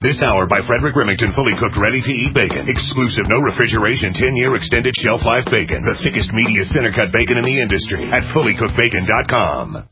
This hour by Frederick Remington, fully cooked, ready-to-eat bacon. Exclusive, no refrigeration, 10-year extended shelf life bacon. The thickest, meatiest center-cut bacon in the industry at fullycookedbacon.com.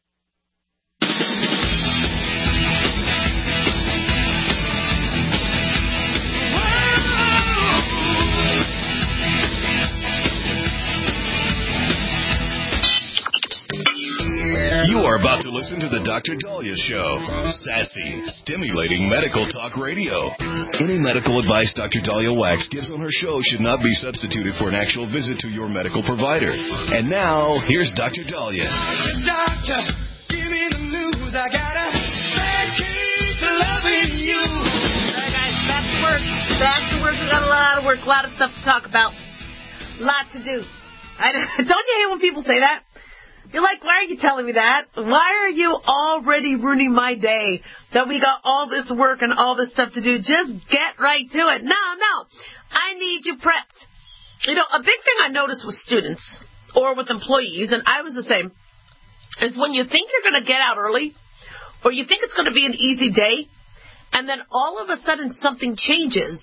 You are about to listen to the Dr. Dahlia Show. Sassy, stimulating medical talk radio. Any medical advice Dr. Dahlia Wax gives on her show should not be substituted for an actual visit to your medical provider. And now, here's Dr. Dahlia. Doctor, give me the news. I got a bad case of loving you. All right, guys, back to work. Back to work. We got a lot of work, a lot of stuff to talk about. A lot to do. Don't you hate when people say that? You're like, why are you telling me that? Why are you already ruining my day that we got all this work and all this stuff to do? Just get right to it. No. I need you prepped. You know, a big thing I noticed with students or with employees, and I was the same, is when you think you're going to get out early or you think it's going to be an easy day, and then all of a sudden something changes,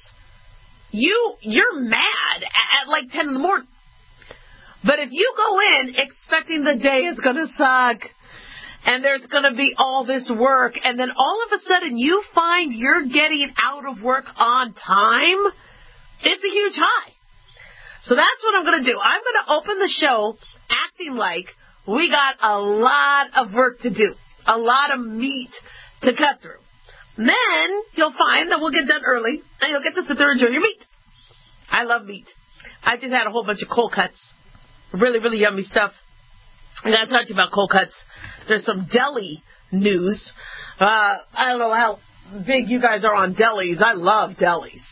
you're mad at like 10 in the morning. But if you go in expecting the day is going to suck and there's going to be all this work, and then all of a sudden you find you're getting out of work on time, it's a huge high. So that's what I'm going to do. I'm going to open the show acting like we got a lot of work to do, a lot of meat to cut through. Then you'll find that we'll get done early and you'll get to sit there and enjoy your meat. I love meat. I just had a whole bunch of cold cuts. Really, really yummy stuff. I got to talk to you about cold cuts. There's some deli news. I don't know how big you guys are on delis. I love delis.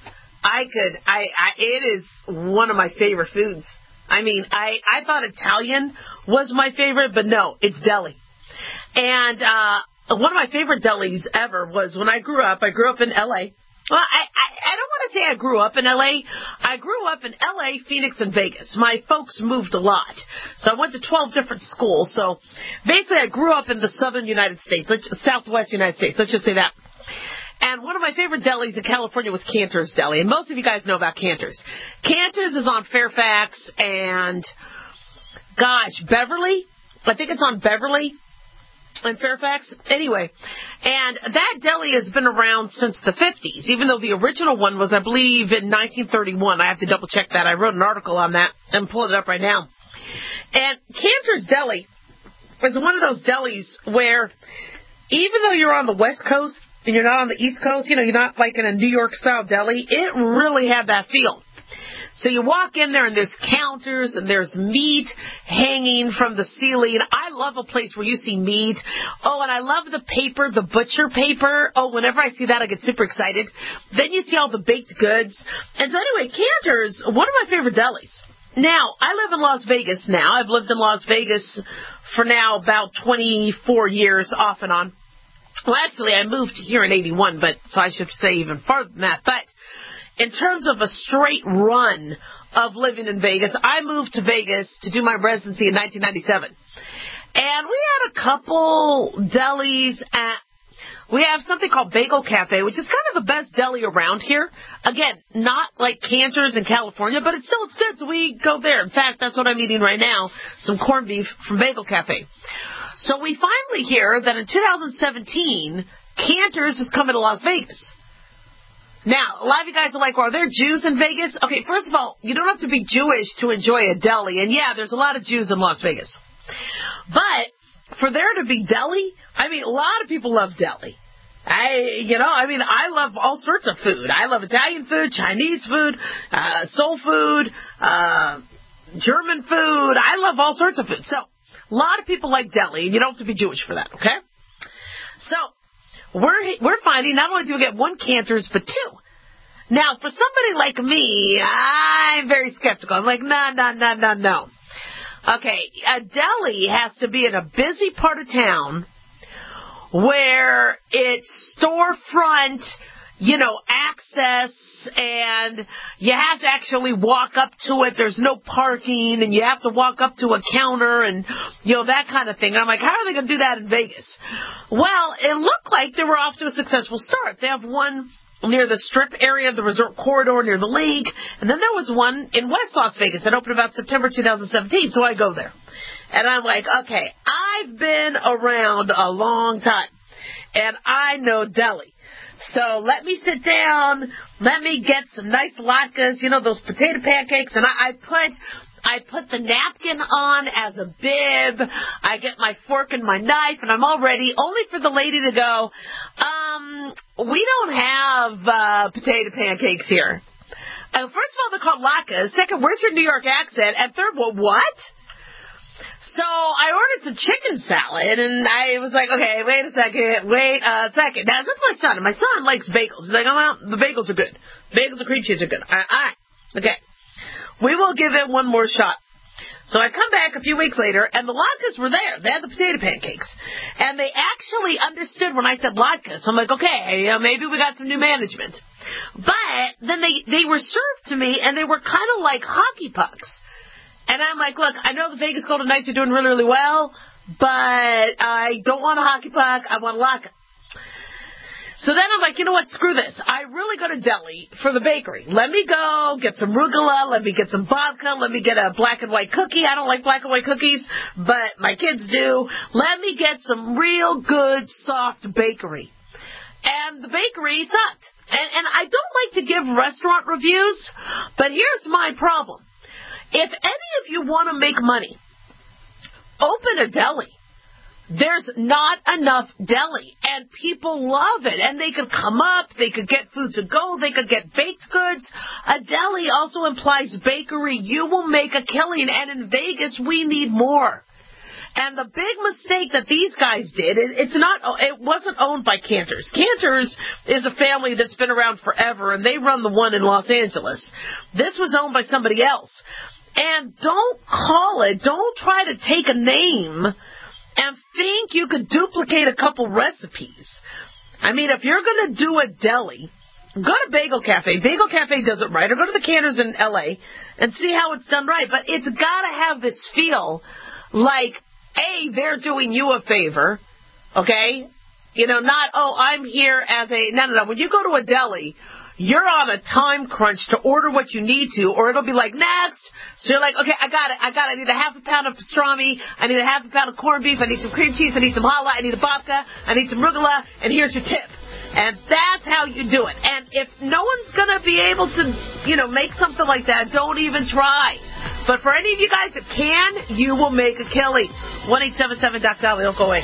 It is one of my favorite foods. I mean, I thought Italian was my favorite, but no, it's deli. And one of my favorite delis ever was when I grew up. I grew up in L.A. Well, I don't want to say I grew up in L.A. I grew up in L.A., Phoenix, and Vegas. My folks moved a lot. So I went to 12 different schools. So basically I grew up in the southern United States, southwest United States. Let's just say that. And one of my favorite delis in California was Cantor's Deli. And most of you guys know about Cantor's. Cantor's is on Fairfax and, Beverly. I think it's on Beverly and Fairfax. Anyway, and that deli has been around since the 50s, even though the original one was, I believe, in 1931. I have to double check that. I wrote an article on that and pulled it up right now. And Cantor's Deli is one of those delis where even though you're on the West Coast and you're not on the East Coast, you're not like in a New York style deli, it really had that feel. So you walk in there and there's counters and there's meat hanging from the ceiling. I love a place where you see meat. Oh, and I love the paper, the butcher paper. Oh, whenever I see that, I get super excited. Then you see all the baked goods. And so anyway, Cantor's, one of my favorite delis. Now, I live in Las Vegas now. I've lived in Las Vegas for now about 24 years off and on. Well, actually, I moved here in 81, so I should say even farther than that. But in terms of a straight run of living in Vegas, I moved to Vegas to do my residency in 1997. And we had a couple delis we have something called Bagel Cafe, which is kind of the best deli around here. Again, not like Cantor's in California, but it's good, so we go there. In fact, that's what I'm eating right now, some corned beef from Bagel Cafe. So we finally hear that in 2017, Cantor's is coming to Las Vegas. Now, a lot of you guys are like, well, are there Jews in Vegas? Okay, first of all, you don't have to be Jewish to enjoy a deli. And yeah, there's a lot of Jews in Las Vegas. But for there to be deli, I mean, a lot of people love deli. I love all sorts of food. I love Italian food, Chinese food, soul food, German food. I love all sorts of food. So a lot of people like deli, and you don't have to be Jewish for that, okay? So we're finding not only do we get one Cantor's, but two. Now, for somebody like me, I'm very skeptical. I'm like, no. Okay, a deli has to be in a busy part of town where it's storefront, access, and you have to actually walk up to it. There's no parking, and you have to walk up to a counter and, that kind of thing. And I'm like, how are they going to do that in Vegas? Well, it looked like they were off to a successful start. They have one near the Strip area, the resort corridor near the lake. And then there was one in West Las Vegas that opened about September 2017. So I go there. And I'm like, okay, I've been around a long time. And I know deli. So let me sit down. Let me get some nice latkes, those potato pancakes. And I put the napkin on as a bib. I get my fork and my knife, and I'm all ready, only for the lady to go, we don't have potato pancakes here. First of all, they're called latkes. Second, where's your New York accent? And third, well, what? So I ordered some chicken salad, and I was like, okay, wait a second. Now, it's with my son, and my son likes bagels. He's like, oh, well, the bagels are good. Bagels and cream cheese are good. All right. Okay. We will give it one more shot. So I come back a few weeks later, and the latkes were there. They had the potato pancakes. And they actually understood when I said latkes. So I'm like, okay, maybe we got some new management. But then they were served to me, and they were kind of like hockey pucks. And I'm like, look, I know the Vegas Golden Knights are doing really, really well, but I don't want a hockey puck. I want a latke. So then I'm like, you know what, screw this. I really go to deli for the bakery. Let me go get some arugula. Let me get some babka. Let me get a black and white cookie. I don't like black and white cookies, but my kids do. Let me get some real good, soft bakery. And the bakery sucked. And I don't like to give restaurant reviews, but here's my problem. If any of you want to make money, open a deli. There's not enough deli, and people love it, and they could come up, they could get food to go, they could get baked goods. A deli also implies bakery. You will make a killing, and in Vegas, we need more. And the big mistake that these guys did, it wasn't owned by Cantor's. Cantor's is a family that's been around forever, and they run the one in Los Angeles. This was owned by somebody else. And don't try to take a name and think you could duplicate a couple recipes. I mean, if you're going to do a deli, go to Bagel Cafe. Bagel Cafe does it right. Or go to the Cantors in L.A. and see how it's done right. But it's got to have this feel like, A, they're doing you a favor, okay? Not, I'm here as a... No. When you go to a deli, you're on a time crunch to order what you need to, or it'll be like, next. So you're like, okay, I got it. I need a half a pound of pastrami. I need a half a pound of corned beef. I need some cream cheese. I need some challah. I need a babka. I need some arugula. And here's your tip. And that's how you do it. And if no one's going to be able to, make something like that, don't even try. But for any of you guys that can, you will make a killing. 1-877-DOC-DOLLY. Don't go away.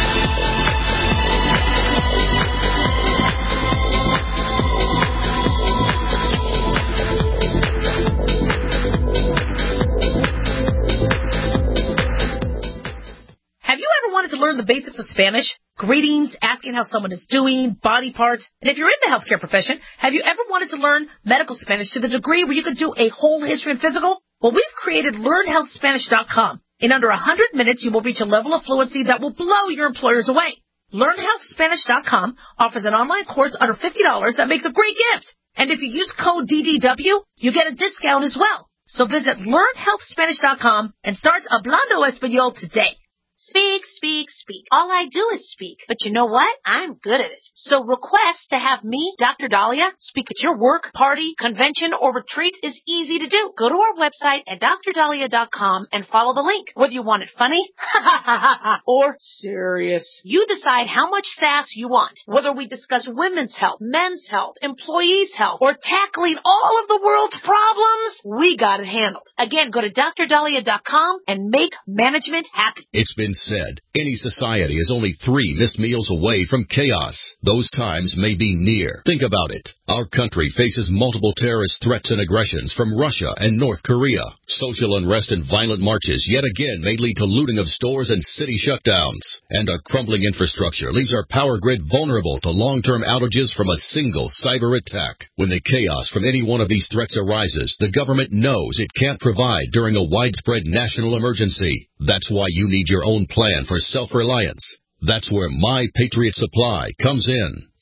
Have you ever wanted to learn the basics of Spanish? Greetings, asking how someone is doing, body parts. And if you're in the healthcare profession, have you ever wanted to learn medical Spanish to the degree where you could do a whole history and physical? Well, we've created LearnHealthSpanish.com. In under 100 minutes, you will reach a level of fluency that will blow your employers away. LearnHealthSpanish.com offers an online course under $50 that makes a great gift. And if you use code DDW, you get a discount as well. So visit LearnHealthSpanish.com and start Hablando Español today. Speak, speak, speak. All I do is speak. But you know what? I'm good at it. So request to have me, Dr. Dahlia, speak at your work, party, convention, or retreat is easy to do. Go to our website at drdahlia.com and follow the link. Whether you want it funny or serious, you decide how much sass you want. Whether we discuss women's health, men's health, employees' health, or tackling all of the world's problems, we got it handled. Again, go to drdahlia.com and make management happy. It's been said, any society is only 3 missed meals away from chaos. Those times may be near. Think about it. Our country faces multiple terrorist threats and aggressions from Russia and North Korea. Social unrest and violent marches yet again may lead to looting of stores and city shutdowns. And our crumbling infrastructure leaves our power grid vulnerable to long-term outages from a single cyber attack. When the chaos from any one of these threats arises, the government knows it can't provide during a widespread national emergency. That's why you need your own plan for self-reliance. That's where My Patriot Supply comes in.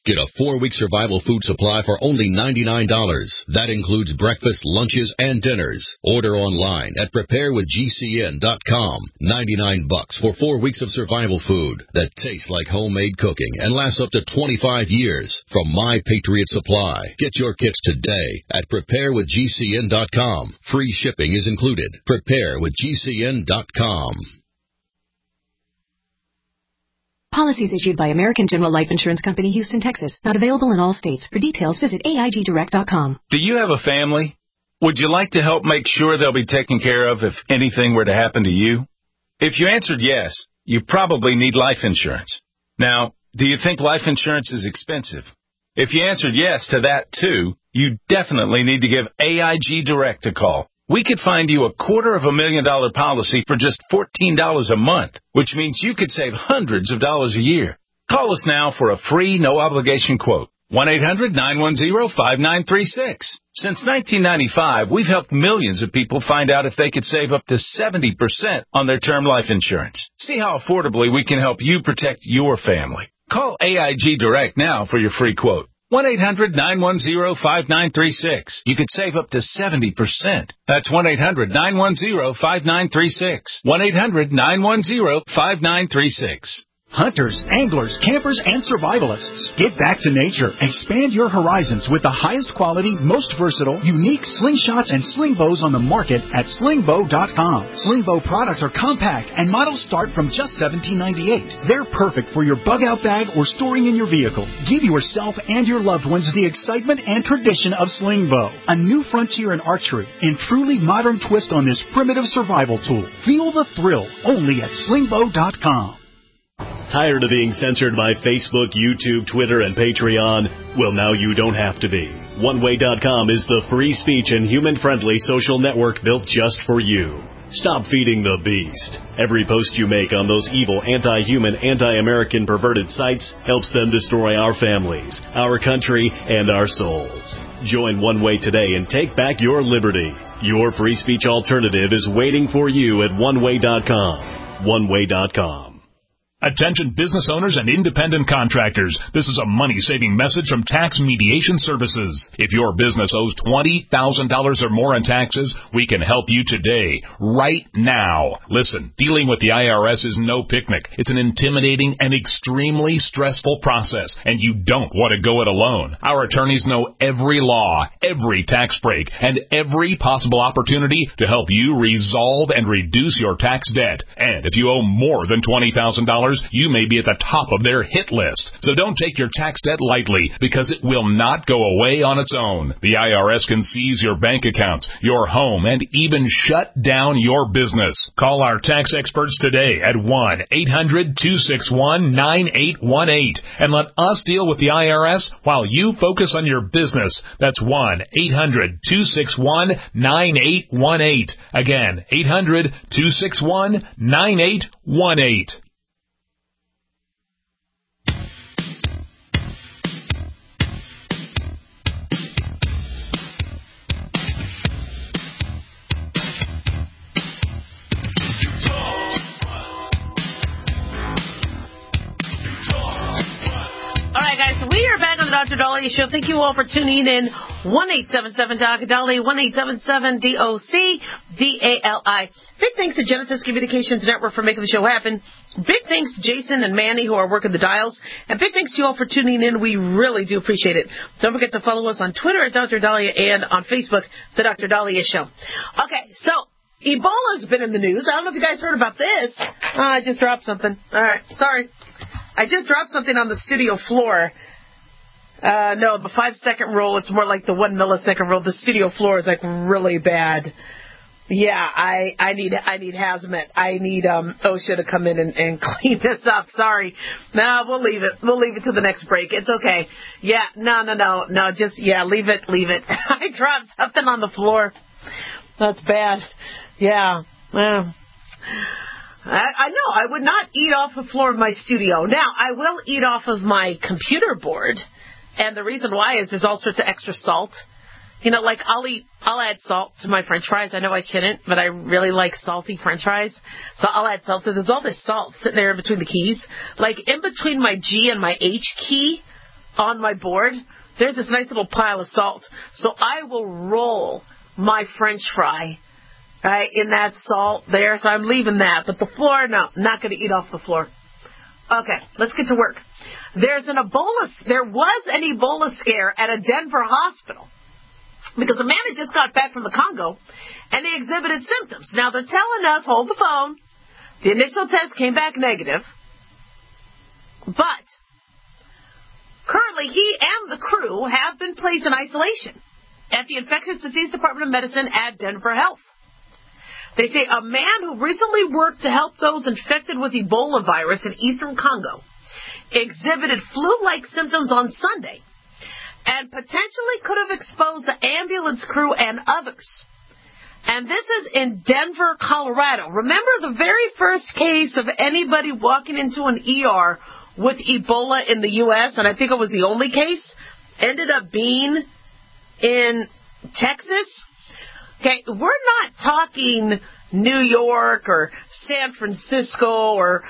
Get a 4-week survival food supply for only $99. That includes breakfast, lunches, and dinners. Order online at preparewithgcn.com. $99 for 4 weeks of survival food that tastes like homemade cooking and lasts up to 25 years from My Patriot Supply. Get your kits today at preparewithgcn.com. Free shipping is included. Preparewithgcn.com. Policies issued by American General Life Insurance Company, Houston, Texas. Not available in all states. For details, visit AIGdirect.com. Do you have a family? Would you like to help make sure they'll be taken care of if anything were to happen to you? If you answered yes, you probably need life insurance. Now, do you think life insurance is expensive? If you answered yes to that, too, you definitely need to give AIG Direct a call. We could find you a $250,000 policy for just $14 a month, which means you could save hundreds of dollars a year. Call us now for a free, no-obligation quote. 1-800-910-5936. Since 1995, we've helped millions of people find out if they could save up to 70% on their term life insurance. See how affordably we can help you protect your family. Call AIG Direct now for your free quote. 1-800-910-5936. You could save up to 70%. That's 1-800-910-5936. 1-800-910-5936. Hunters, anglers, campers, and survivalists. Get back to nature. Expand your horizons with the highest quality, most versatile, unique slingshots and sling bows on the market at slingbow.com. Sling bow products are compact and models start from just $17.98. They're perfect for your bug-out bag or storing in your vehicle. Give yourself and your loved ones the excitement and tradition of sling bow. A new frontier in archery and truly modern twist on this primitive survival tool. Feel the thrill only at slingbow.com. Tired of being censored by Facebook, YouTube, Twitter, and Patreon? Well, now you don't have to be. OneWay.com is the free speech and human-friendly social network built just for you. Stop feeding the beast. Every post you make on those evil, anti-human, anti-American perverted sites helps them destroy our families, our country, and our souls. Join One Way today and take back your liberty. Your free speech alternative is waiting for you at OneWay.com. OneWay.com. Attention business owners and independent contractors. This is a money-saving message from Tax Mediation Services. If your business owes $20,000 or more in taxes, we can help you today, right now. Listen, dealing with the IRS is no picnic. It's an intimidating and extremely stressful process, and you don't want to go it alone. Our attorneys know every law, every tax break, and every possible opportunity to help you resolve and reduce your tax debt. And if you owe more than $20,000, you may be at the top of their hit list. So don't take your tax debt lightly, because it will not go away on its own. The IRS can seize your bank accounts, your home, and even shut down your business. Call our tax experts today at 1-800-261-9818 and let us deal with the IRS while you focus on your business. That's 1-800-261-9818. Again, 800-261-9818. Dr. Dahlia Show. Thank you all for tuning in. 1-877-Dr. 1-877-DOC-DALI. Big thanks to Genesis Communications Network for making the show happen. Big thanks to Jason and Manny who are working the dials. And big thanks to you all for tuning in. We really do appreciate it. Don't forget to follow us on Twitter at Dr. Dahlia and on Facebook, The Dr. Dahlia Show. Okay, so Ebola's been in the news. I don't know if you guys heard about this. I just dropped something. All right, sorry. I just dropped something on the studio floor. No, the 5-second rule, it's more like the 1 millisecond rule. The studio floor is like really bad. Yeah, I need hazmat. I need OSHA to come in and clean this up. Sorry. No, we'll leave it. We'll leave it to the next break. It's okay. Yeah, no, just, yeah, leave it. I dropped something on the floor. That's bad. Yeah. I know. I would not eat off the floor of my studio. Now, I will eat off of my computer board. And the reason why is there's all sorts of extra salt. You know, like I'll add salt to my French fries. I know I shouldn't, but I really like salty French fries. So I'll add salt. So there's all this salt sitting there in between the keys. Like in between my G and my H key, on my board, there's this nice little pile of salt. So I will roll my French fry, right, in that salt there. So I'm leaving that. But the floor, no, not going to eat off the floor. Okay, let's get to work. There was an Ebola scare at a Denver hospital because a man had just got back from the Congo and he exhibited symptoms. Now they're telling us, hold the phone, the initial test came back negative, but currently he and the crew have been placed in isolation at the Infectious Disease Department of Medicine at Denver Health. They say a man who recently worked to help those infected with Ebola virus in eastern Congo exhibited flu-like symptoms on Sunday and potentially could have exposed the ambulance crew and others. And this is in Denver, Colorado. Remember the very first case of anybody walking into an ER with Ebola in the U.S., and I think it was the only case, ended up being in Texas? Okay, we're not talking New York or San Francisco or,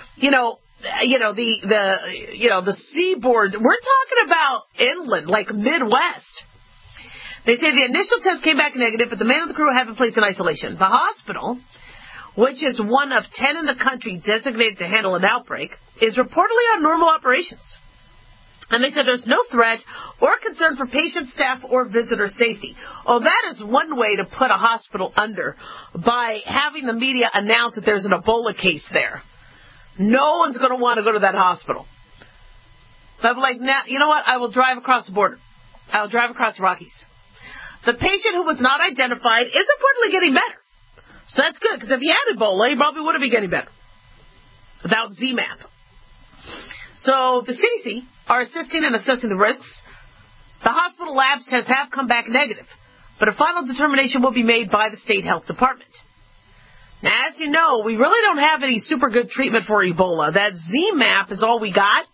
the seaboard. We're talking about inland, like Midwest. They say the initial test came back negative, but the man and the crew have been placed in isolation. The hospital, which is one of 10 in the country designated to handle an outbreak, is reportedly on normal operations. And they said there's no threat or concern for patient, staff, or visitor safety. Oh, that is one way to put a hospital under, by having the media announce that there's an Ebola case there. No one's going to want to go to that hospital. They'll be like, nah, you know what? I will drive across the border. I will drive across the Rockies. The patient who was not identified is reportedly getting better. So that's good, because if he had Ebola, he probably would have been getting better without ZMapp. So the CDC are assisting and assessing the risks. The hospital lab tests have come back negative, but a final determination will be made by the state health department. Now, as you know, we really don't have any super good treatment for Ebola. That ZMapp is all we got,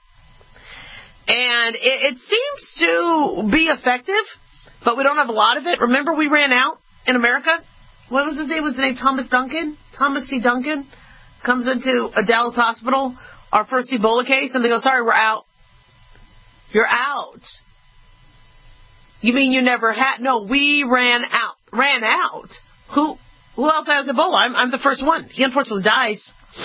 and it seems to be effective, but we don't have a lot of it. Remember, we ran out in America? What was his name? Was his name Thomas Duncan? Thomas C. Duncan comes into a Dallas hospital, our first Ebola case, and they go, sorry, we're out. You're out. You mean you never had? No, we ran out. Ran out? Who else has Ebola? I'm the first one. He unfortunately dies.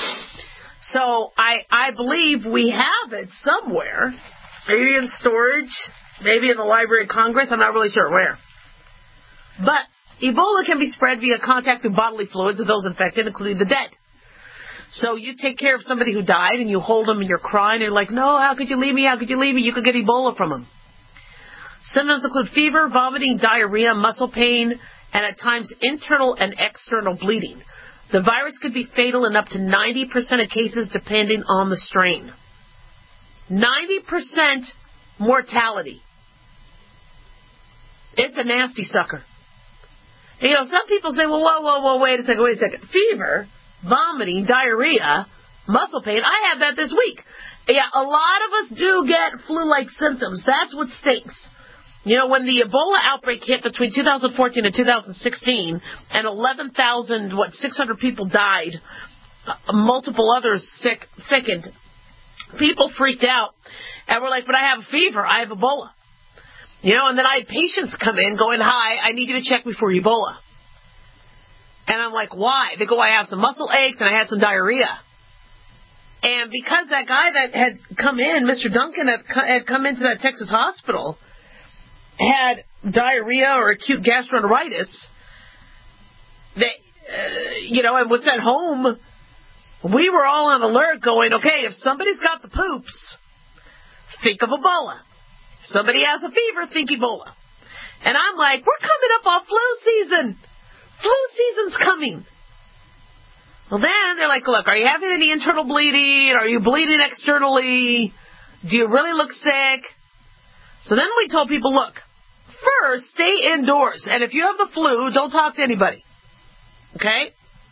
So I believe we have it somewhere. Maybe in storage. Maybe in the Library of Congress. I'm not really sure where. But Ebola can be spread via contact with bodily fluids of those infected, including the dead. So you take care of somebody who died and you hold them and you're crying and you're like, no, how could you leave me? How could you leave me? You could get Ebola from them. Symptoms include fever, vomiting, diarrhea, muscle pain, and at times internal and external bleeding. The virus could be fatal in up to 90% of cases depending on the strain. 90% mortality. It's a nasty sucker. And, some people say, well, whoa, wait a second. Fever, vomiting, diarrhea, muscle pain. I had that this week. Yeah, a lot of us do get flu-like symptoms. That's what stinks. When the Ebola outbreak hit between 2014 and 2016, and 600 people died, multiple others sickened, people freaked out, and were like, but I have a fever, I have Ebola. And then I had patients come in going, hi, I need you to check me for Ebola. And I'm like, why? They go, I have some muscle aches and I had some diarrhea. And because that guy that had come in, Mr. Duncan, had come into that Texas hospital, had diarrhea or acute gastroenteritis, and was sent home, we were all on alert going, okay, if somebody's got the poops, think of Ebola. Somebody has a fever, think Ebola. And I'm like, we're coming up on flu season. Flu season's coming. Well, then they're like, look, are you having any internal bleeding? Are you bleeding externally? Do you really look sick? So then we told people, look, first, stay indoors. And if you have the flu, don't talk to anybody. Okay?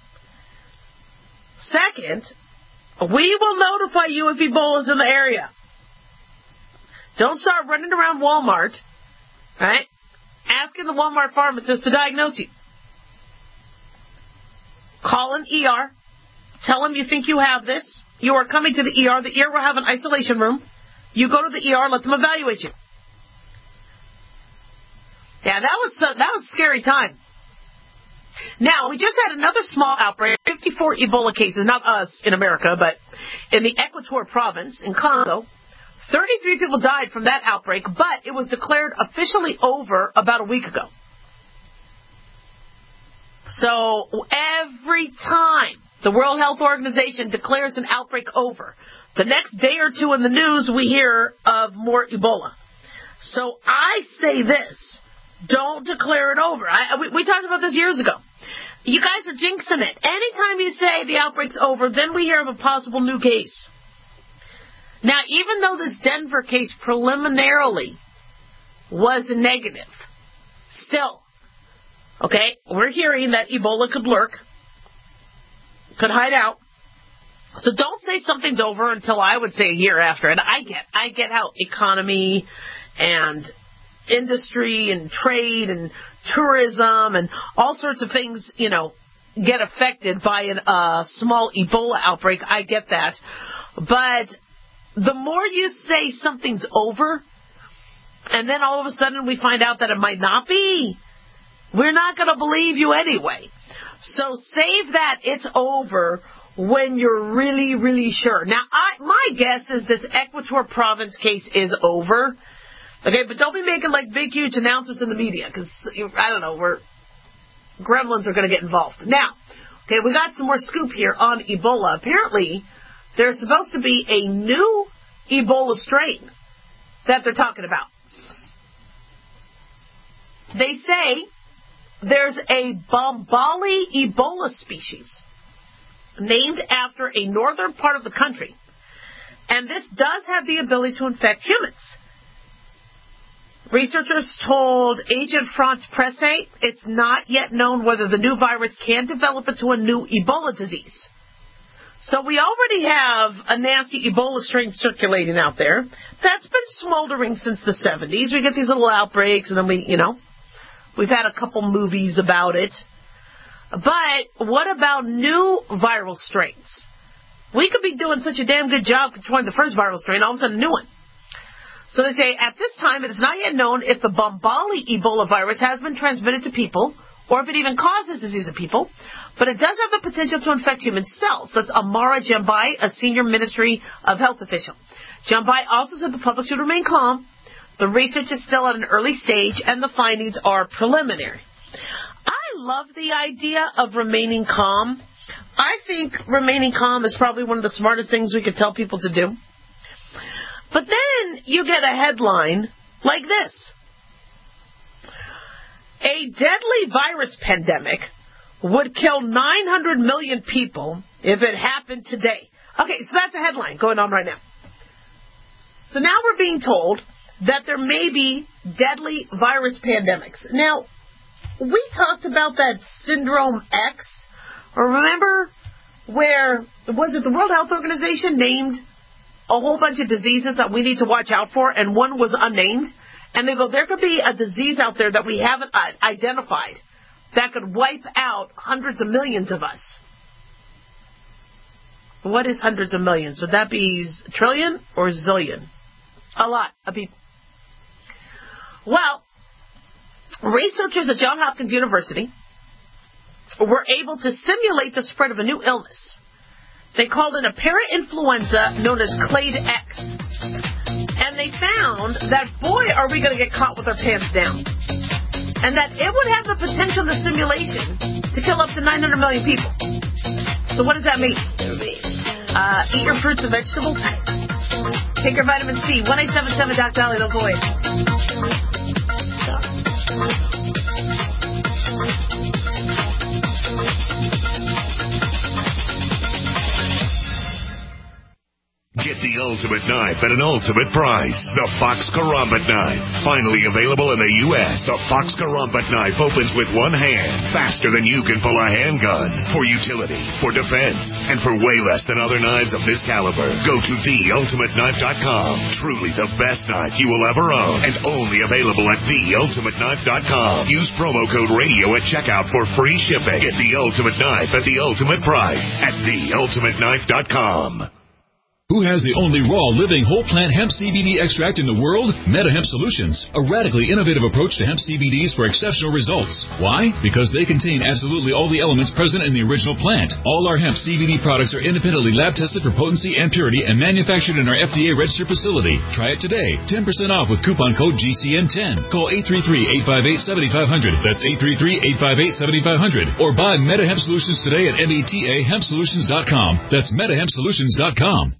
Second, we will notify you if Ebola's in the area. Don't start running around Walmart, right, asking the Walmart pharmacist to diagnose you. Call an ER. Tell them you think you have this. You are coming to the ER. The ER will have an isolation room. You go to the ER, let them evaluate you. Yeah, that was a scary time. Now, we just had another small outbreak, 54 Ebola cases, not us in America, but in the Equator province in Congo. 33 people died from that outbreak, but it was declared officially over about a week ago. So every time the World Health Organization declares an outbreak over, the next day or two in the news we hear of more Ebola. So I say this, don't declare it over. We talked about this years ago. You guys are jinxing it. Anytime you say the outbreak's over, then we hear of a possible new case. Now, even though this Denver case preliminarily was negative, still, okay, we're hearing that Ebola could lurk, could hide out. So don't say something's over until I would say a year after. And I get how economy and industry and trade and tourism and all sorts of things, get affected by a small Ebola outbreak. I get that. But the more you say something's over, and then all of a sudden we find out that it might not be, we're not going to believe you anyway. So save that it's over when you're really, really sure. Now, my guess is this Equator province case is over. Okay, but don't be making like big, huge announcements in the media because, I don't know, gremlins are going to get involved. Now, okay, we got some more scoop here on Ebola. Apparently, there's supposed to be a new Ebola strain that they're talking about. They say there's a Bombali Ebola species named after a northern part of the country, and this does have the ability to infect humans. Researchers told Agent France Presse it's not yet known whether the new virus can develop into a new Ebola disease. So we already have a nasty Ebola strain circulating out there. That's been smoldering since the 70s. We get these little outbreaks, and then we've had a couple movies about it. But what about new viral strains? We could be doing such a damn good job controlling the first viral strain, all of a sudden a new one. So they say, at this time, it is not yet known if the Bombali Ebola virus has been transmitted to people, or if it even causes disease in people, but it does have the potential to infect human cells. That's Amara Jambai, a senior Ministry of Health official. Jambai also said the public should remain calm. The research is still at an early stage, and the findings are preliminary. I love the idea of remaining calm. I think remaining calm is probably one of the smartest things we could tell people to do. But then you get a headline like this. A deadly virus pandemic would kill 900 million people if it happened today. Okay, so that's a headline going on right now. So now we're being told that there may be deadly virus pandemics. Now, we talked about that Syndrome X, or remember where, was it the World Health Organization named a whole bunch of diseases that we need to watch out for, and one was unnamed? And they go, there could be a disease out there that we haven't identified that could wipe out hundreds of millions of us. What is hundreds of millions? Would that be trillion or zillion? A lot of people. Well, researchers at Johns Hopkins University were able to simulate the spread of a new illness. They called it a parainfluenza known as Clade X. And they found that, boy, are we going to get caught with our pants down. And that it would have the potential in the simulation to kill up to 900 million people. So what does that mean? Eat your fruits and vegetables. Take your vitamin C. 1-877 Doc Dolly. Don't go away. Get the ultimate knife at an ultimate price. The Fox Karambit Knife. Finally available in the U.S. The Fox Karambit Knife opens with one hand, faster than you can pull a handgun. For utility, for defense, and for way less than other knives of this caliber. Go to theultimateknife.com. Truly the best knife you will ever own. And only available at theultimateknife.com. Use promo code radio at checkout for free shipping. Get the ultimate knife at the ultimate price at theultimateknife.com. Who has the only raw, living, whole plant hemp CBD extract in the world? MetaHemp Solutions, a radically innovative approach to hemp CBDs for exceptional results. Why? Because they contain absolutely all the elements present in the original plant. All our hemp CBD products are independently lab tested for potency and purity and manufactured in our FDA registered facility. Try it today. 10% off with coupon code GCN10. Call 833-858-7500. That's 833-858-7500. Or buy MetaHemp Solutions today at metahempsolutions.com. That's metahempsolutions.com.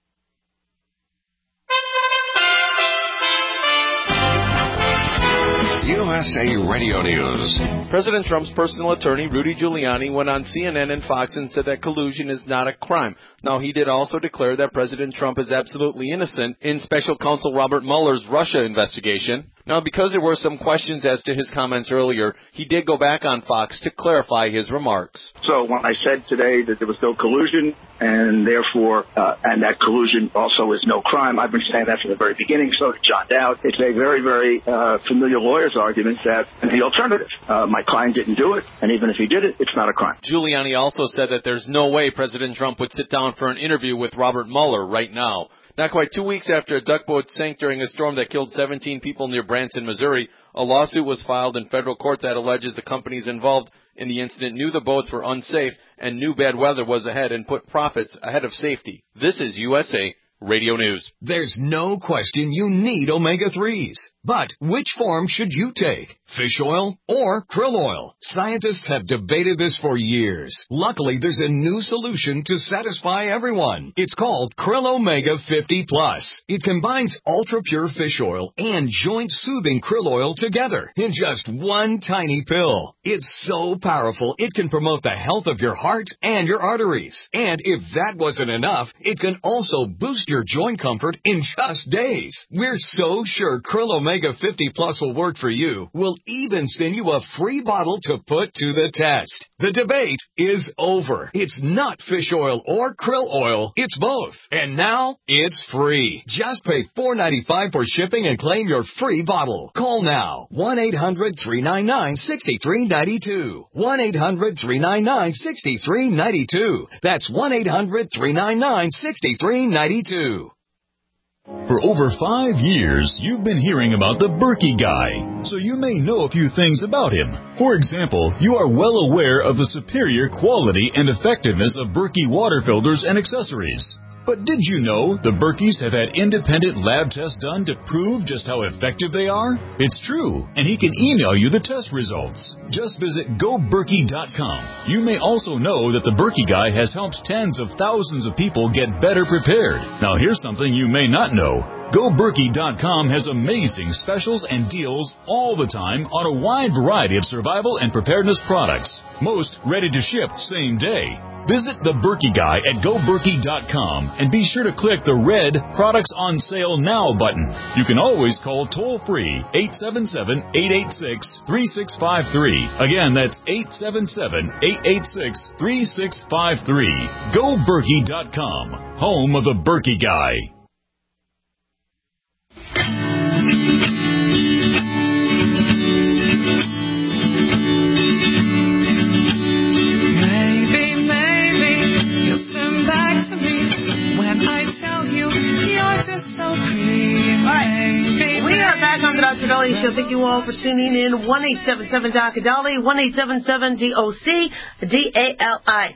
USA Radio News. President Trump's personal attorney, Rudy Giuliani, went on CNN and Fox and said that collusion is not a crime. Now, he did also declare that President Trump is absolutely innocent in Special Counsel Robert Mueller's Russia investigation. Now, because there were some questions as to his comments earlier, he did go back on Fox to clarify his remarks. So when I said today that there was no collusion and therefore, and that collusion also is no crime, I've been saying that from the very beginning, so did John Dowd. It's a very, very familiar lawyer's argument that the alternative, my client didn't do it, and even if he did it, it's not a crime. Giuliani also said that there's no way President Trump would sit down for an interview with Robert Mueller right now. Not quite 2 weeks after a duck boat sank during a storm that killed 17 people near Branson, Missouri, a lawsuit was filed in federal court that alleges the companies involved in the incident knew the boats were unsafe and knew bad weather was ahead and put profits ahead of safety. This is USA Radio News. There's no question you need omega-3s. But which form should you take? Fish oil or krill oil? Scientists have debated this for years. Luckily, there's a new solution to satisfy everyone. It's called Krill Omega 50 Plus. It combines ultra-pure fish oil and joint-soothing krill oil together in just one tiny pill. It's so powerful, it can promote the health of your heart and your arteries. And if that wasn't enough, it can also boost your joint comfort in just days. We're so sure Krill Omega 50 Plus will work for you. We'll even send you a free bottle to put to the test. The debate is over. It's not fish oil or krill oil. It's both. And now it's free. Just pay $4.95 for shipping and claim your free bottle. Call now. 1-800-399-6392. 1-800-399-6392. That's 1-800-399-6392. For over 5 years, you've been hearing about the Berkey Guy, so you may know a few things about him. For example, you are well aware of the superior quality and effectiveness of Berkey water filters and accessories. But did you know the Berkeys have had independent lab tests done to prove just how effective they are? It's true, and he can email you the test results. Just visit GoBerkey.com. You may also know that the Berkey Guy has helped tens of thousands of people get better prepared. Now here's something you may not know. GoBerkey.com has amazing specials and deals all the time on a wide variety of survival and preparedness products. Most ready to ship same day. Visit the Berkey Guy at GoBerkey.com and be sure to click the red Products on Sale Now button. You can always call toll-free 877-886-3653. Again, that's 877-886-3653. GoBerkey.com, home of the Berkey Guy. Dr. Dolly Show. Thank you all for tuning in. 1-877-DOC-DOLLY, 1-877-DOC-DALI.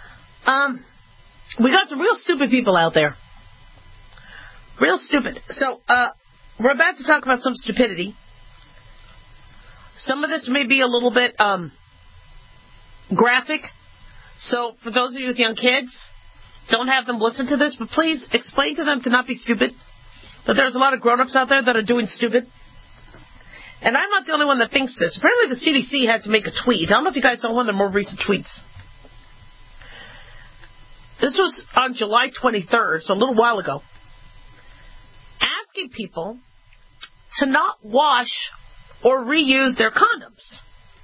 We got some real stupid people out there. Real stupid. So, we're about to talk about some stupidity. Some of this may be a little bit graphic. So, for those of you with young kids, don't have them listen to this, but please explain to them to not be stupid. But there's a lot of grown-ups out there that are doing stupid. And I'm not the only one that thinks this. Apparently the CDC had to make a tweet. I don't know if you guys saw one of the more recent tweets. This was on July 23rd, so a little while ago. Asking people to not wash or reuse their condoms.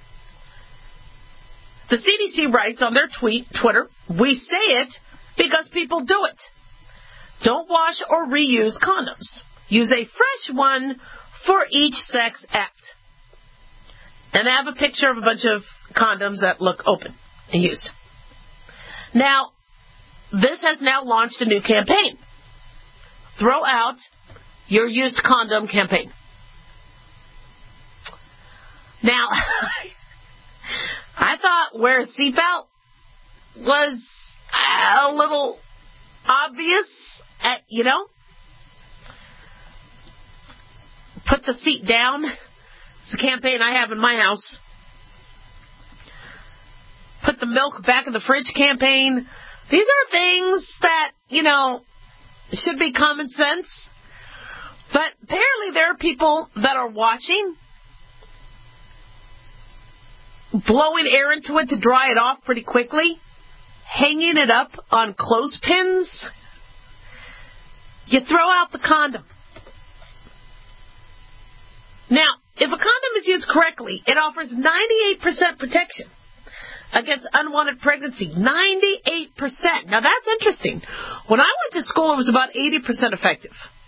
The CDC writes on their Twitter, we say it because people do it. Don't wash or reuse condoms. Use a fresh one for each sex act. And they have a picture of a bunch of condoms that look open and used. Now, this has now launched a new campaign. throw out your used condom campaign. Now, I thought wear a seatbelt was a little obvious, Put the seat down. It's a campaign I have in my house. Put the milk back in the fridge campaign. These are things that, should be common sense. But apparently there are people that are watching, blowing air into it to dry it off pretty quickly, hanging it up on clothespins. You throw out the condom. Now, if a condom is used correctly, it offers 98% protection against unwanted pregnancy. 98%. Now, that's interesting. When I went to school, it was about 80% effective.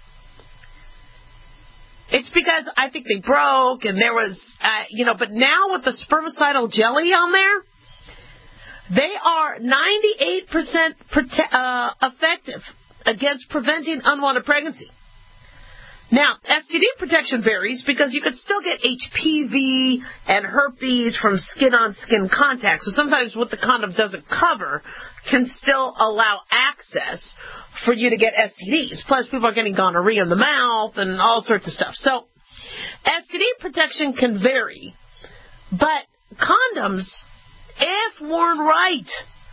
It's because I think they broke and there was, but now with the spermicidal jelly on there, they are 98% effective against preventing unwanted pregnancy. Now, STD protection varies because you could still get HPV and herpes from skin-on-skin contact. So sometimes what the condom doesn't cover can still allow access for you to get STDs. Plus, people are getting gonorrhea in the mouth and all sorts of stuff. So, STD protection can vary, but condoms, if worn right,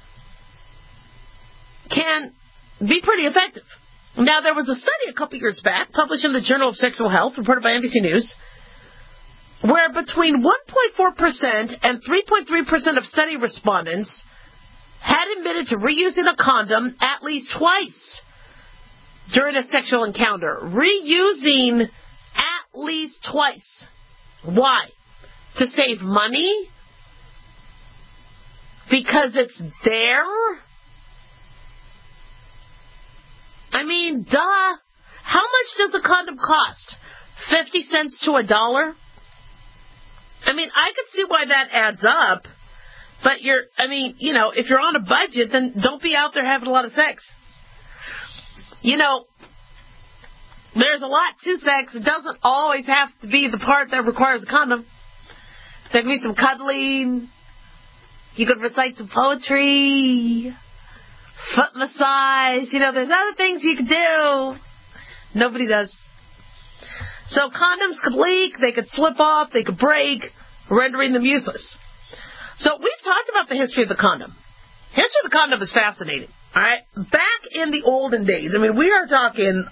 can be pretty effective. Now, there was a study a couple years back, published in the Journal of Sexual Health, reported by NBC News, where between 1.4% and 3.3% of study respondents had admitted to reusing a condom at least twice during a sexual encounter. Reusing at least twice. Why? To save money? Because it's there? I mean, duh. How much does a condom cost? 50 cents to $1? I mean, I could see why that adds up. But if you're on a budget, then don't be out there having a lot of sex. There's a lot to sex. It doesn't always have to be the part that requires a condom. There can be some cuddling. You could recite some poetry. Foot massage. There's other things you could do. Nobody does. So condoms could leak. They could slip off. They could break, rendering them useless. So we've talked about the history of the condom. History of the condom is fascinating. All right? Back in the olden days, we are talking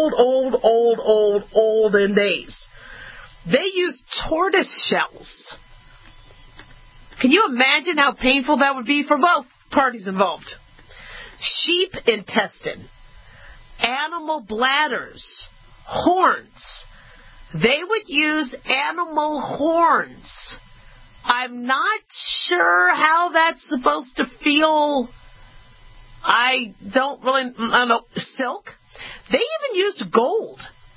olden days. They used tortoise shells. Can you imagine how painful that would be for both parties involved? Sheep intestine, animal bladders, horns. They would use animal horns. I'm not sure how that's supposed to feel. I don't know. Silk. They even used gold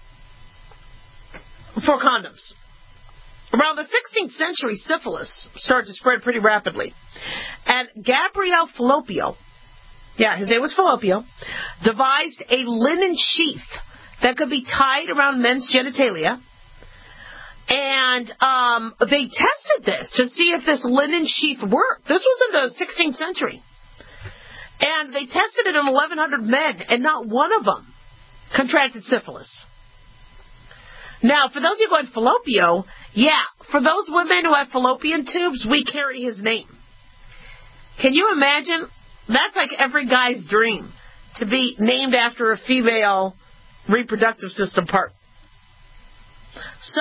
for condoms. Around the 16th century, syphilis started to spread pretty rapidly. And Gabriel Falloppio, his name was Falloppio, devised a linen sheath that could be tied around men's genitalia. And they tested this to see if this linen sheath worked. This was in the 16th century. And they tested it on 1,100 men, and not one of them contracted syphilis. Now, for those of you going Falloppio, for those women who have fallopian tubes, we carry his name. Can you imagine? That's like every guy's dream, to be named after a female reproductive system part. So,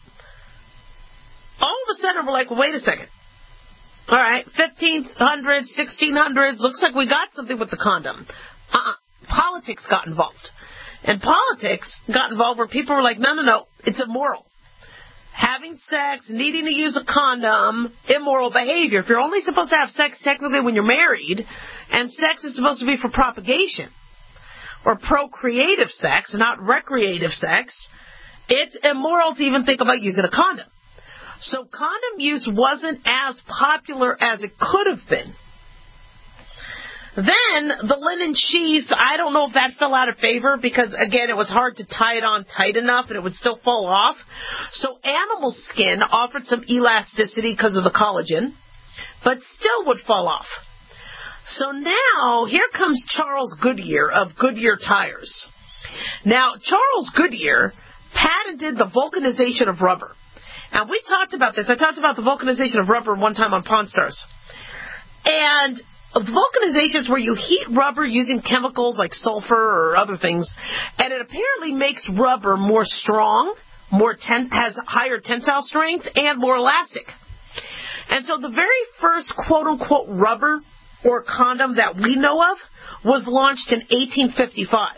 all of a sudden, we're like, wait a second. All right, 1500s, 1600s, looks like we got something with the condom. Politics got involved. And politics got involved where people were like, no, it's immoral. Having sex, needing to use a condom, immoral behavior. If you're only supposed to have sex technically when you're married, and sex is supposed to be for propagation, or procreative sex, not recreative sex, it's immoral to even think about using a condom. So condom use wasn't as popular as it could have been. Then the linen sheath, I don't know if that fell out of favor because, again, it was hard to tie it on tight enough and it would still fall off. So animal skin offered some elasticity because of the collagen, but still would fall off. So now, here comes Charles Goodyear of Goodyear Tires. Now, Charles Goodyear patented the vulcanization of rubber. And we talked about this. I talked about the vulcanization of rubber one time on Pawn Stars. And vulcanization is where you heat rubber using chemicals like sulfur or other things, and it apparently makes rubber more strong, has higher tensile strength, and more elastic. And so the very first quote-unquote rubber or condom that we know of was launched in 1855.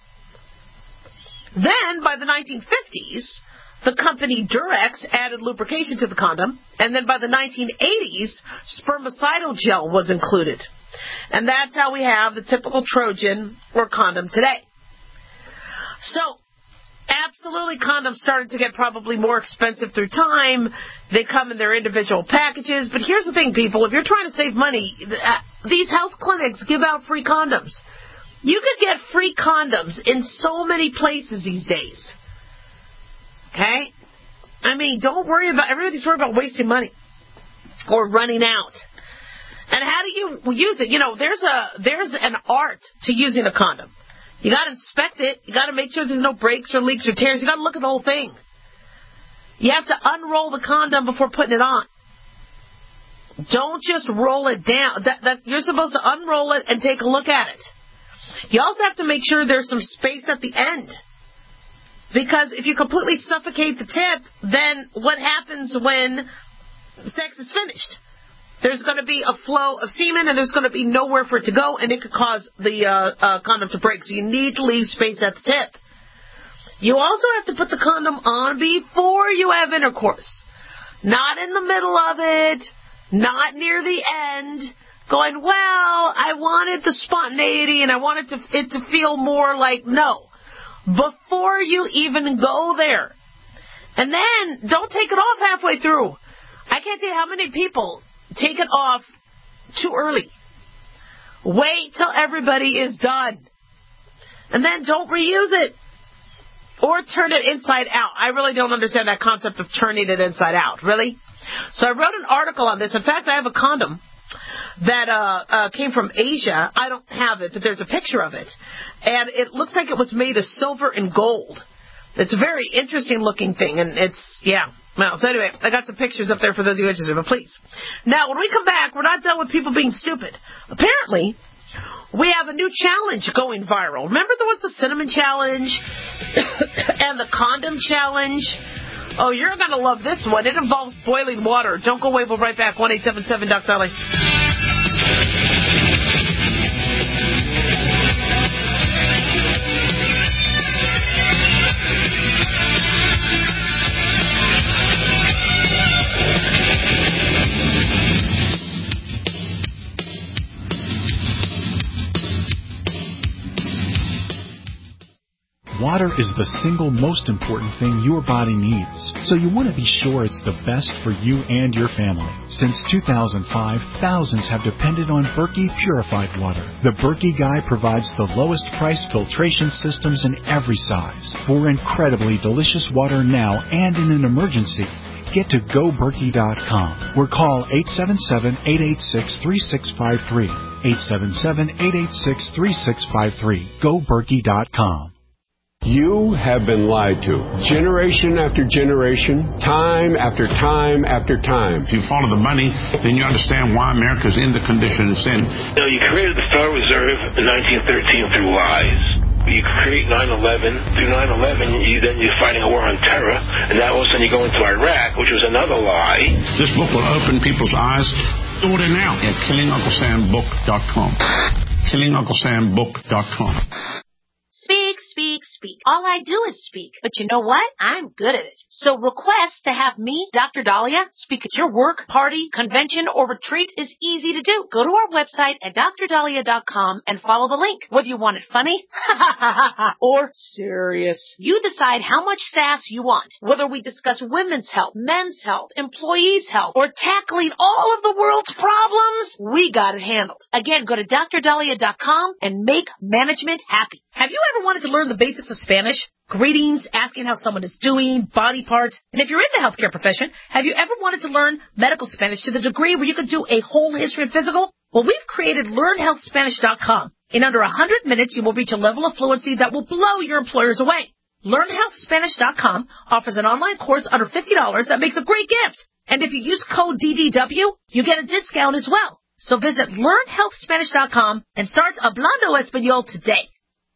Then, by the 1950s, the company Durex added lubrication to the condom, and then by the 1980s, spermicidal gel was included. And that's how we have the typical Trojan or condom today. So, absolutely, condoms started to get probably more expensive through time. They come in their individual packages. But here's the thing, people. If you're trying to save money, these health clinics give out free condoms. You could get free condoms in so many places these days. Okay? I mean, don't worry about, everybody's worried about wasting money or running out. And how do you use it? You know, there's an art to using a condom. You got to inspect it. You got to make sure there's no breaks or leaks or tears. You got to look at the whole thing. You have to unroll the condom before putting it on. Don't just roll it down. You're supposed to unroll it and take a look at it. You also have to make sure there's some space at the end. Because if you completely suffocate the tip, then what happens when sex is finished? There's going to be a flow of semen, and there's going to be nowhere for it to go, and it could cause the condom to break. So you need to leave space at the tip. You also have to put the condom on before you have intercourse. Not in the middle of it, not near the end, going, well, I wanted the spontaneity, and I wanted it to feel more like, no. Before you even go there. And then, don't take it off halfway through. I can't tell you how many people take it off too early. Wait till everybody is done. And then don't reuse it. Or turn it inside out. I really don't understand that concept of turning it inside out. Really? So I wrote an article on this. In fact, I have a condom that came from Asia. I don't have it, but there's a picture of it. And it looks like it was made of silver and gold. It's a very interesting looking thing, and it's, yeah. Well, so anyway, I got some pictures up there for those of you interested, but please. Now, when we come back, we're not done with people being stupid. Apparently, we have a new challenge going viral. Remember there was the cinnamon challenge and the condom challenge? Oh, you're going to love this one. It involves boiling water. Don't go away. We'll be right back. 1-877-Dr. Water is the single most important thing your body needs, so you want to be sure it's the best for you and your family. Since 2005, thousands have depended on Berkey purified water. The Berkey Guy provides the lowest priced filtration systems in every size. For incredibly delicious water now and in an emergency, get to GoBerkey.com or call 877-886-3653. 877-886-3653. GoBerkey.com. You have been lied to. Generation after generation, time after time after time. If you follow the money, then you understand why America's in the condition it's in. You know, you created the Federal Reserve in 1913 through lies. You create 9/11. Through 9/11, you're fighting a war on terror, and now all of a sudden you go into Iraq, which was another lie. This book will open people's eyes. Order now at KillingUncleSamBook.com. KillingUncleSamBook.com. Speak, speak, speak. speak. All I do is speak. But you know what? I'm good at it. So request to have me, Dr. Dahlia, speak at your work, party, convention, or retreat is easy to do. Go to our website at drdahlia.com and follow the link. Whether you want it funny or serious, you decide how much sass you want. Whether we discuss women's health, men's health, employees' health, or tackling all of the world's problems, we got it handled. Again, go to drdahlia.com and make management happy. Have you ever wanted to learn the basics of Spanish? Greetings, asking how someone is doing, body parts. And if you're in the healthcare profession, have you ever wanted to learn medical Spanish to the degree where you could do a whole history and physical? Well, we've created LearnHealthSpanish.com. In under 100 minutes, you will reach a level of fluency that will blow your employers away. LearnHealthSpanish.com offers an online course under $50 that makes a great gift. And if you use code DDW, you get a discount as well. So visit LearnHealthSpanish.com and start Hablando Español today.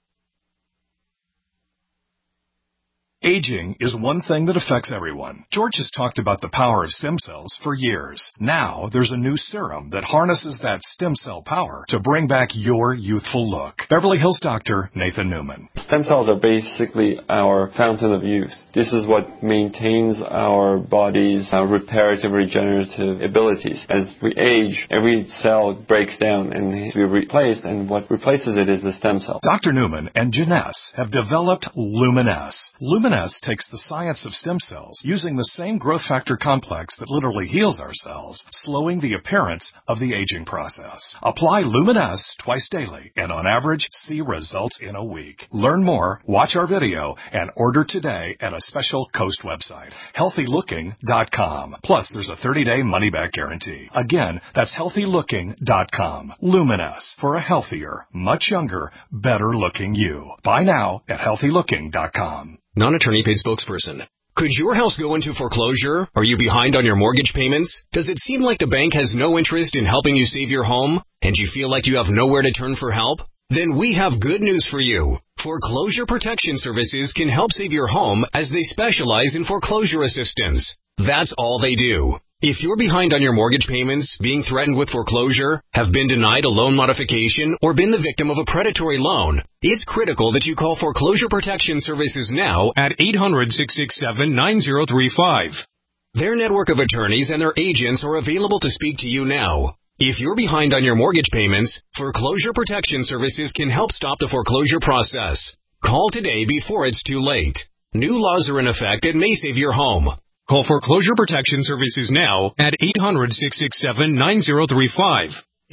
Aging is one thing that affects everyone. George has talked about the power of stem cells for years. Now, there's a new serum that harnesses that stem cell power to bring back your youthful look. Beverly Hills doctor Nathan Newman. Stem cells are basically our fountain of youth. This is what maintains our body's reparative, regenerative abilities. As we age, every cell breaks down and needs to be replaced, and what replaces it is the stem cell. Dr. Newman and Janess have developed Luminesce. Luminesce takes the science of stem cells, using the same growth factor complex that literally heals our cells, slowing the appearance of the aging process. Apply Luminesce twice daily, and on average, see results in a week. Learn more, watch our video, and order today at a special Coast website, healthylooking.com. Plus, there's a 30-day money-back guarantee. Again, that's healthylooking.com. Luminesce, for a healthier, much younger, better-looking you. Buy now at healthylooking.com. Non-attorney paid spokesperson. Could your house go into foreclosure? Are you behind on your mortgage payments? Does it seem like the bank has no interest in helping you save your home? And you feel like you have nowhere to turn for help? Then we have good news for you. Foreclosure Protection Services can help save your home as they specialize in foreclosure assistance. That's all they do. If you're behind on your mortgage payments, being threatened with foreclosure, have been denied a loan modification, or been the victim of a predatory loan, it's critical that you call Foreclosure Protection Services now at 800-667-9035. Their network of attorneys and their agents are available to speak to you now. If you're behind on your mortgage payments, Foreclosure Protection Services can help stop the foreclosure process. Call today before it's too late. New laws are in effect that may save your home. Call Foreclosure Protection Services now at 800-667-9035.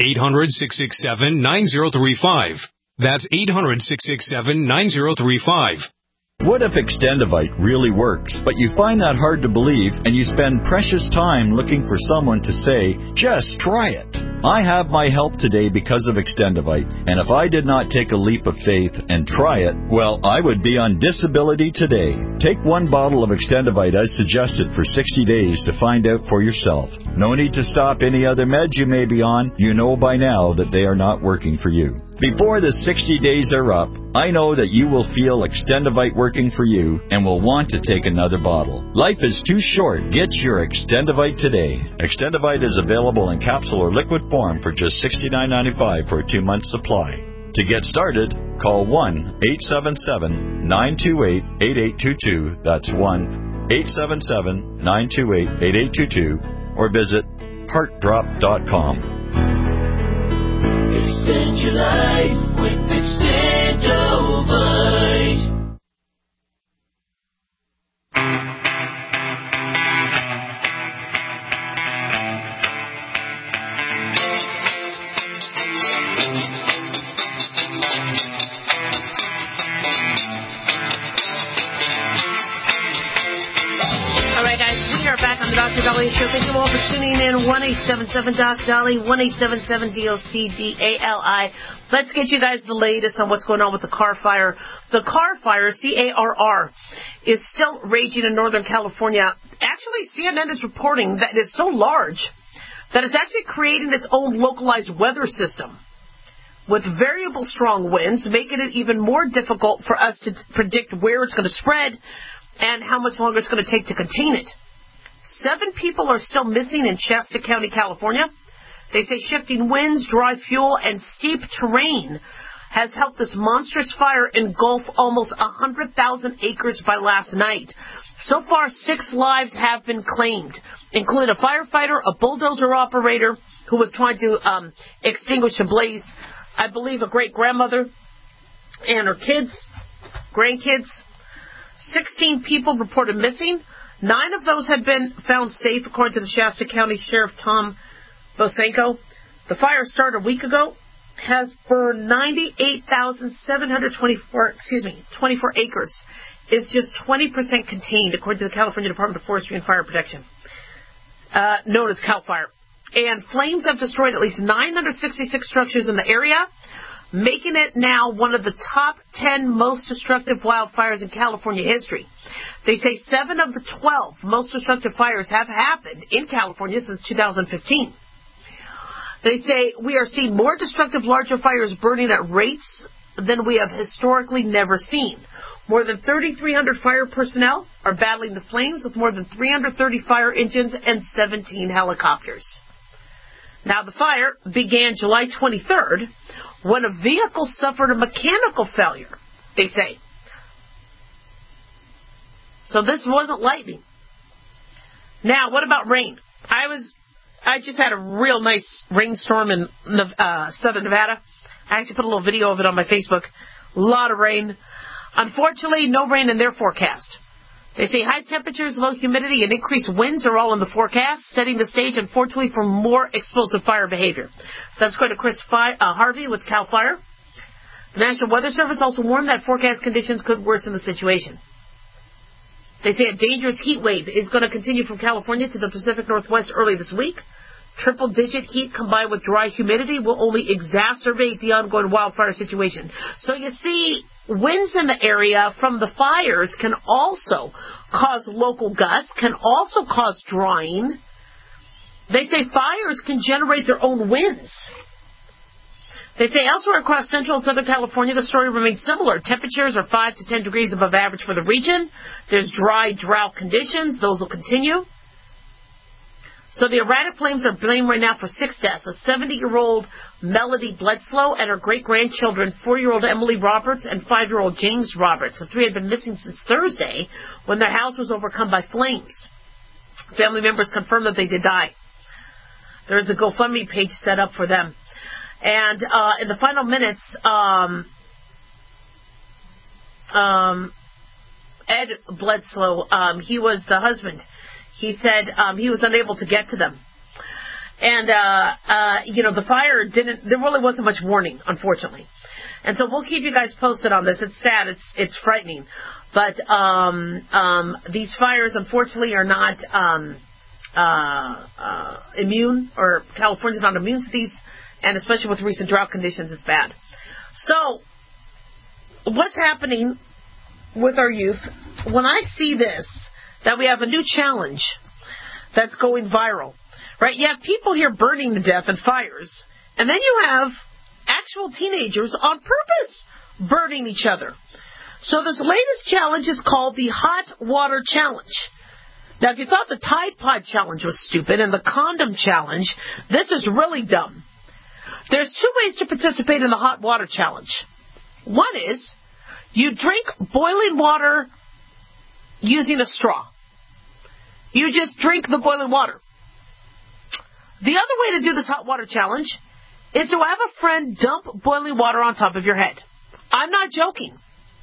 800-667-9035. That's 800-667-9035. What if Extendivite really works, but you find that hard to believe and you spend precious time looking for someone to say, just try it? I have my help today because of Extendivite, and if I did not take a leap of faith and try it, well, I would be on disability today. Take one bottle of Extendivite as suggested for 60 days to find out for yourself. No need to stop any other meds you may be on. You know by now that they are not working for you. Before the 60 days are up, I know that you will feel Extendivite working for you and will want to take another bottle. Life is too short. Get your Extendivite today. Extendivite is available in capsule or liquid form for just $69.95 for a 2-month supply. To get started, call 1-877-928-8822. That's 1-877-928-8822. Or visit heartdrop.com. Extend your life with Extendovite. Back on the Dr. Dahlia Show. Thank you all for tuning in. 1-877-DOC-DOLLY, 1-877-DOC-DALI. Let's get you guys the latest on what's going on with the Carr Fire. The Carr Fire, C-A-R-R, is still raging in Northern California. Actually, CNN is reporting that it's so large that it's actually creating its own localized weather system with variable strong winds, making it even more difficult for us to predict where it's going to spread and how much longer it's going to take to contain it. 7 people are still missing in Shasta County, California. They say shifting winds, dry fuel, and steep terrain has helped this monstrous fire engulf almost 100,000 acres by last night. So far, 6 lives have been claimed, including a firefighter, a bulldozer operator who was trying to extinguish the blaze, I believe a great-grandmother, and her kids, grandkids. 16 people reported missing. 9 of those had been found safe, according to the Shasta County Sheriff Tom Bosenko. The fire started a week ago, has burned 24 acres. Is just 20% contained, according to the California Department of Forestry and Fire Protection, known as CAL FIRE. And flames have destroyed at least 966 structures in the area, making it now one of the top 10 most destructive wildfires in California history. They say 7 of the 12 most destructive fires have happened in California since 2015. They say we are seeing more destructive, larger fires burning at rates than we have historically never seen. More than 3,300 fire personnel are battling the flames with more than 330 fire engines and 17 helicopters. Now, the fire began July 23rd when a vehicle suffered a mechanical failure, they say. So this wasn't lightning. Now, what about rain? I just had a real nice rainstorm in southern Nevada. I actually put a little video of it on my Facebook. A lot of rain. Unfortunately, no rain in their forecast. They say high temperatures, low humidity, and increased winds are all in the forecast, setting the stage, unfortunately, for more explosive fire behavior. That's going to Chris Harvey with CAL FIRE. The National Weather Service also warned that forecast conditions could worsen the situation. They say a dangerous heat wave is going to continue from California to the Pacific Northwest early this week. Triple-digit heat combined with dry humidity will only exacerbate the ongoing wildfire situation. So you see, winds in the area from the fires can also cause local gusts, can also cause drying. They say fires can generate their own winds. They say elsewhere across central and southern California, the story remains similar. Temperatures are 5 to 10 degrees above average for the region. There's dry, drought conditions. Those will continue. So the erratic flames are blamed right now for 6 deaths. A 70-year-old Melody Bledsoe and her great-grandchildren, 4-year-old Emily Roberts and 5-year-old James Roberts. The 3 had been missing since Thursday when their house was overcome by flames. Family members confirmed that they did die. There is a GoFundMe page set up for them. And in the final minutes, Ed Bledsoe, he was the husband. He said he was unable to get to them. And, the fire there really wasn't much warning, unfortunately. And so we'll keep you guys posted on this. It's sad. It's frightening. But these fires, unfortunately, are not immune, or California's not immune to these, and especially with recent drought conditions, it's bad. So what's happening with our youth? When I see this, that we have a new challenge that's going viral, right? You have people here burning to death in fires, and then you have actual teenagers on purpose burning each other. So this latest challenge is called the Hot Water Challenge. Now, if you thought the Tide Pod Challenge was stupid and the Condom Challenge, this is really dumb. There's 2 ways to participate in the Hot Water Challenge. One is you drink boiling water using a straw. You just drink the boiling water. The other way to do this Hot Water Challenge is to have a friend dump boiling water on top of your head. I'm not joking.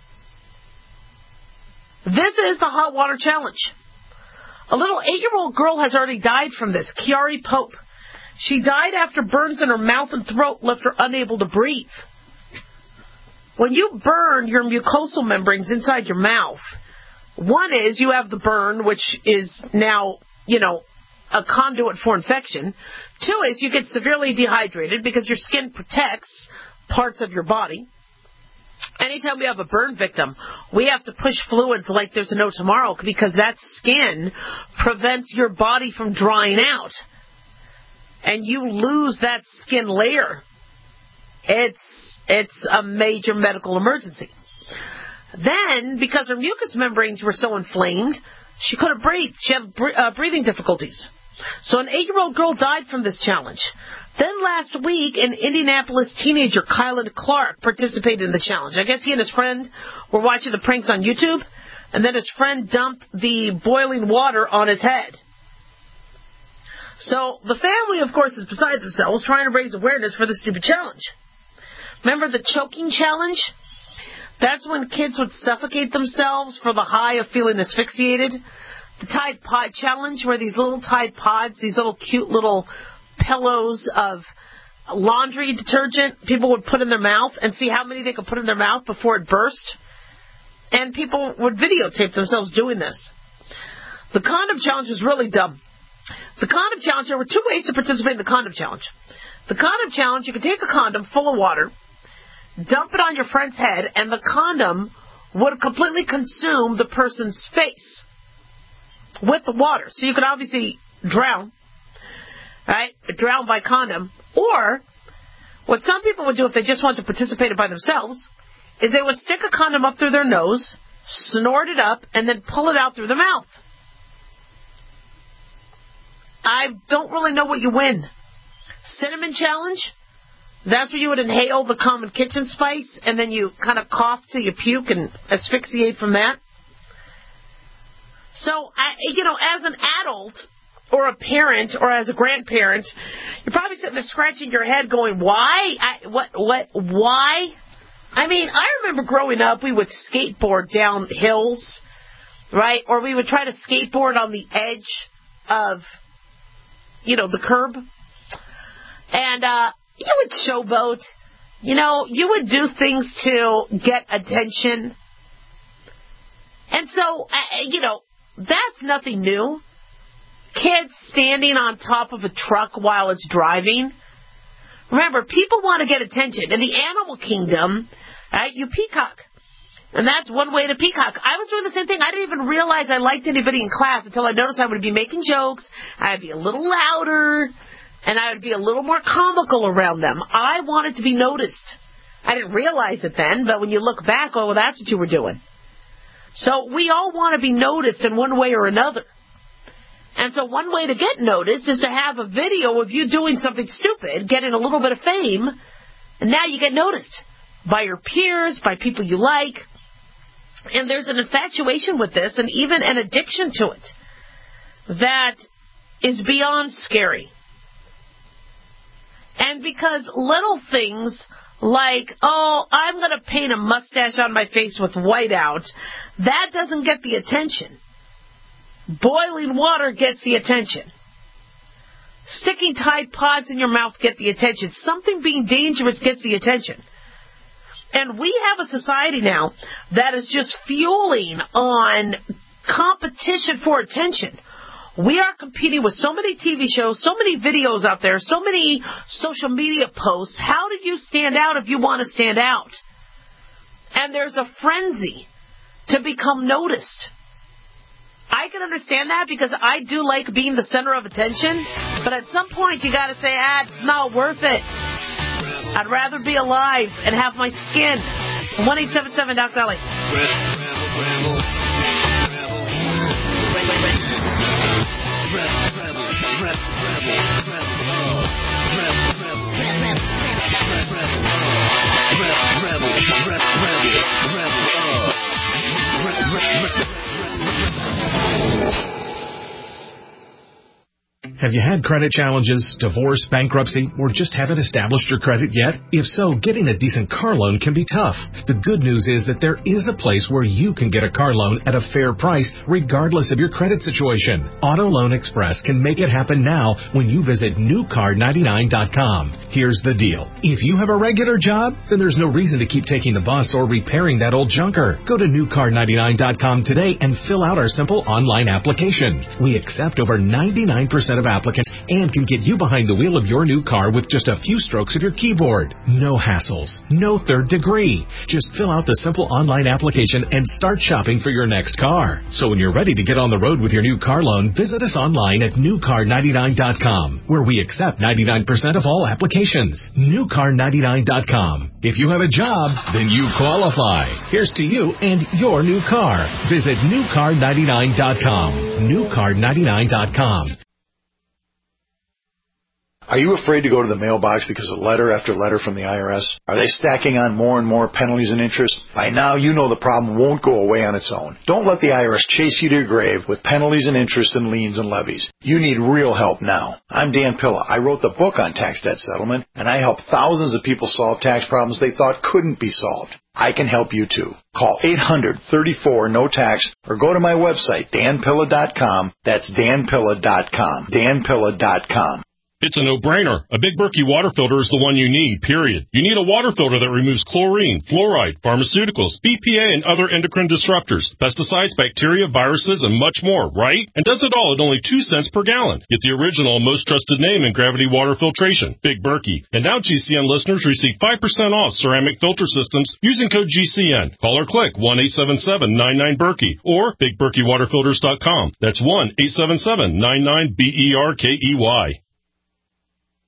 This is the Hot Water Challenge. A little 8-year-old girl has already died from this, Kiari Pope. She died after burns in her mouth and throat left her unable to breathe. When you burn your mucosal membranes inside your mouth, one is you have the burn, which is now, a conduit for infection. 2 is you get severely dehydrated because your skin protects parts of your body. Anytime we have a burn victim, we have to push fluids like there's no tomorrow because that skin prevents your body from drying out. And you lose that skin layer. It's a major medical emergency. Then, because her mucous membranes were so inflamed, she couldn't breathe. She had breathing difficulties. So an 8-year-old girl died from this challenge. Then last week, an Indianapolis teenager, Kylan Clark, participated in the challenge. I guess he and his friend were watching the pranks on YouTube, and then his friend dumped the boiling water on his head. So the family, of course, is beside themselves trying to raise awareness for this stupid challenge. Remember the choking challenge? That's when kids would suffocate themselves for the high of feeling asphyxiated. The Tide Pod challenge, where these little Tide Pods, these little cute little pillows of laundry detergent, people would put in their mouth and see how many they could put in their mouth before it burst. And people would videotape themselves doing this. The condom challenge was really dumb. The condom challenge, there were 2 ways to participate in the condom challenge. The condom challenge, you could take a condom full of water, dump it on your friend's head, and the condom would completely consume the person's face with the water. So you could obviously drown, right? Drown by condom. Or what some people would do if they just want to participate by themselves is they would stick a condom up through their nose, snort it up, and then pull it out through the mouth. I don't really know what you win. Cinnamon challenge? That's where you would inhale the common kitchen spice, and then you kind of cough till you puke and asphyxiate from that. So, as an adult, or a parent, or as a grandparent, you're probably sitting there scratching your head going, why? Why? I mean, I remember growing up, we would skateboard down hills, right? Or we would try to skateboard on the edge of, the curb. And, you would showboat. You would do things to get attention. And so, that's nothing new. Kids standing on top of a truck while it's driving. Remember, people want to get attention. In the animal kingdom, right, you peacock. And that's one way to peacock. I was doing the same thing. I didn't even realize I liked anybody in class until I noticed I would be making jokes. I'd be a little louder. And I would be a little more comical around them. I wanted to be noticed. I didn't realize it then, but when you look back, oh, well, that's what you were doing. So we all want to be noticed in one way or another. And so one way to get noticed is to have a video of you doing something stupid, getting a little bit of fame, and now you get noticed by your peers, by people you like. And there's an infatuation with this and even an addiction to it that is beyond scary. And because little things like, oh, I'm going to paint a mustache on my face with whiteout, that doesn't get the attention. Boiling water gets the attention. Sticking Tide Pods in your mouth gets the attention. Something being dangerous gets the attention. And we have a society now that is just fueling on competition for attention. We are competing with so many TV shows, so many videos out there, so many social media posts. How do you stand out if you want to stand out? And there's a frenzy to become noticed. I can understand that because I do like being the center of attention. But at some point you got to say, it's not worth it. I'd rather be alive and have my skin. 1-877 Doc Dolly. Have you had credit challenges, divorce, bankruptcy, or just haven't established your credit yet? If so, getting a decent car loan can be tough. The good news is that there is a place where you can get a car loan at a fair price, regardless of your credit situation. Auto Loan Express can make it happen now when you visit newcar99.com. Here's the deal. If you have a regular job, then there's no reason to keep taking the bus or repairing that old junker. Go to newcar99.com today and fill out our simple online application. We accept over 99% of applicants and can get you behind the wheel of your new car with just a few strokes of your keyboard. No hassles, no third degree. Just fill out the simple online application and start shopping for your next car. So when you're ready to get on the road with your new car loan, visit us online at newcar99.com, where we accept 99% of all applications. Newcar99.com. If you have a job, then you qualify. Here's to you and your new car. Visit newcar99.com. Newcar99.com. Are you afraid to go to the mailbox because of letter after letter from the IRS? Are they stacking on more and more penalties and interest? By now, you know the problem won't go away on its own. Don't let the IRS chase you to your grave with penalties and interest and liens and levies. You need real help now. I'm Dan Pilla. I wrote the book on tax debt settlement, and I help thousands of people solve tax problems they thought couldn't be solved. I can help you too. Call 800-34-NO-TAX or go to my website, danpilla.com. That's danpilla.com. danpilla.com. It's a no-brainer. A Big Berkey water filter is the one you need, period. You need a water filter that removes chlorine, fluoride, pharmaceuticals, BPA, and other endocrine disruptors, pesticides, bacteria, viruses, and much more, right? And does it all at only 2 cents per gallon. Get the original and most trusted name in gravity water filtration, Big Berkey. And now GCN listeners receive 5% off ceramic filter systems using code GCN. Call or click 1-877-99-BERKEY or BigBerkeyWaterFilters.com. That's 1-877-99-BERKEY.